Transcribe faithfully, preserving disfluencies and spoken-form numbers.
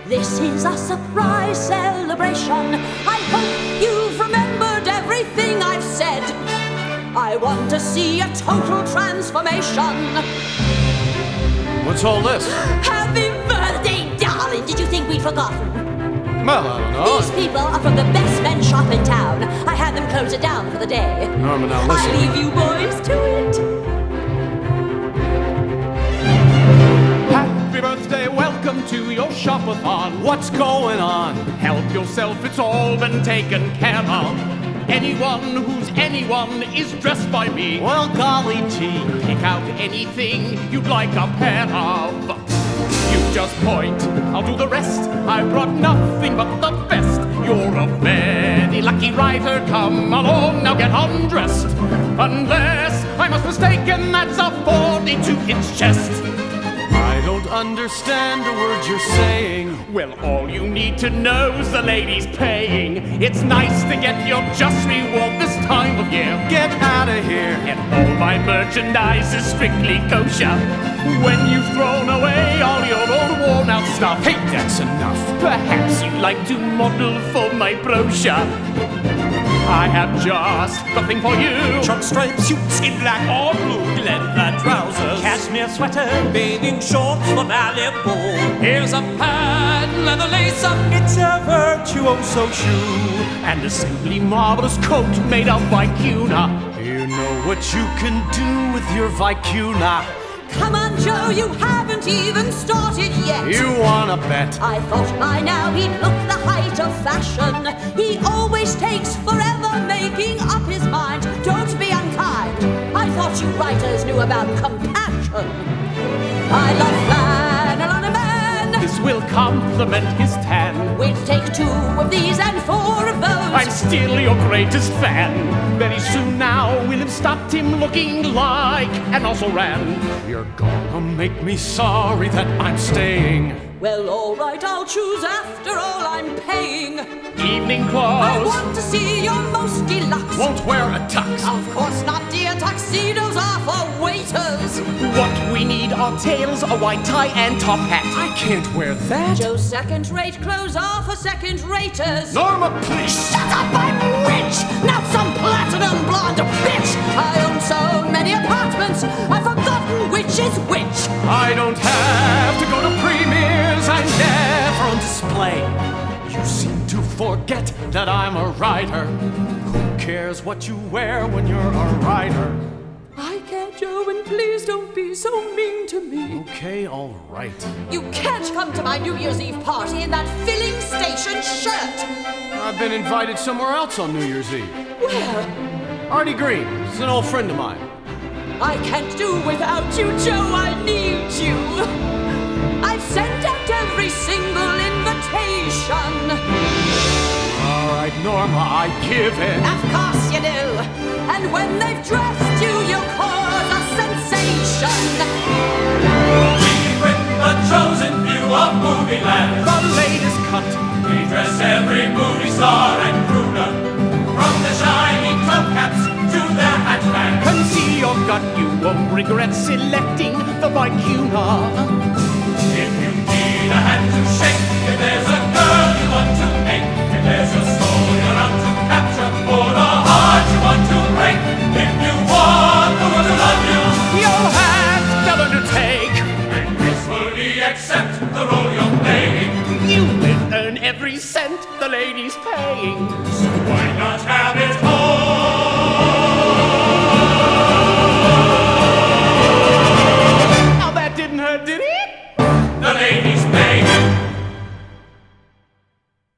This is a surprise celebration. I hope you've remembered everything I've said. I want to see a total transformation. What's all this? Happy birthday, darling! Did you think we'd forgotten? Well, I don't know. These people are from the best men's shop in town. I had them close it down for the day. Norma, now listen. I leave you boys to it. Happy birthday, welcome to your shop-a-thon. What's going on? Help yourself, it's all been taken care of. Anyone who's anyone is dressed by me. Well, golly gee. Pick out anything you'd like a pair of. You just point, I'll do the rest. I brought nothing but the best. You're a very lucky rider. Come along, now get undressed. Unless I'm not mistaken, that's a forty-two inch chest. I don't understand a word you're saying. Well, all you need to know's the lady's paying. It's nice to get your just reward this time of year. Get out of here. And all my merchandise is strictly kosher. When you've thrown away all your old worn-out stuff, Hey, that's enough. perhaps you'd like to model for my brochure. I have just the thing for you. Truck striped suits in black or blue, leather trousers, cashmere sweater, bathing shorts for Malibu. Here's a patent leather lace-up, it's a virtuoso shoe, And a simply marvelous coat made of vicuna. You know what you can do with your vicuna. Come on, Joe, you haven't even started yet. You wanna bet? I thought by now he'd look the height of fashion. He always takes forever making up his mind. Don't be unkind. I thought you writers knew about compassion. I love flannel on a man. This will complement his tan. We'd take two of these and four of those. I'm still your greatest fan. Very soon now we'll have stopped him looking like an also ran. You're gonna make me sorry that I'm staying. Well, all right, I'll choose. After all, I'm paying. Evening I clothes. want to see your most deluxe. Won't wear a tux. Of course not, dear. Tuxedos are for waiters. What we need are tails, a white tie, and top hat. I can't wear that. Joe's second-rate clothes are for second-raters. Norma, please. Shut up, I'm rich! Not some platinum blonde bitch! I own so many apartments, I've forgotten which is which. I don't have to go to premieres. I'm never on display. You seem to forget that I'm a writer. Who cares what you wear when you're a writer? I care, Joe, and please don't be so mean to me. Okay, all right. You can't come to my New Year's Eve party in that filling station shirt. I've been invited somewhere else on New Year's Eve. Where? Artie Green. He's an old friend of mine. I can't do without you, Joe. I need you. I've sent out every single invitation. All right, Norma, I give in. Of course you do. And when they've dressed you, you cause a sensation. we with the chosen few of movie land. The latest cut. We dress every movie star and crooner, from the shiny top caps to the hat bands. Can see your gut, you won't regret selecting the vicuna. If you need a hand to shake, if there's a girl you want to make, if there's a soul you're out to capture, or a heart you want to break, if you want the world to love you, You'll have to undertake. and gracefully accept the role you're playing. You will earn every cent the lady's paying. So why not have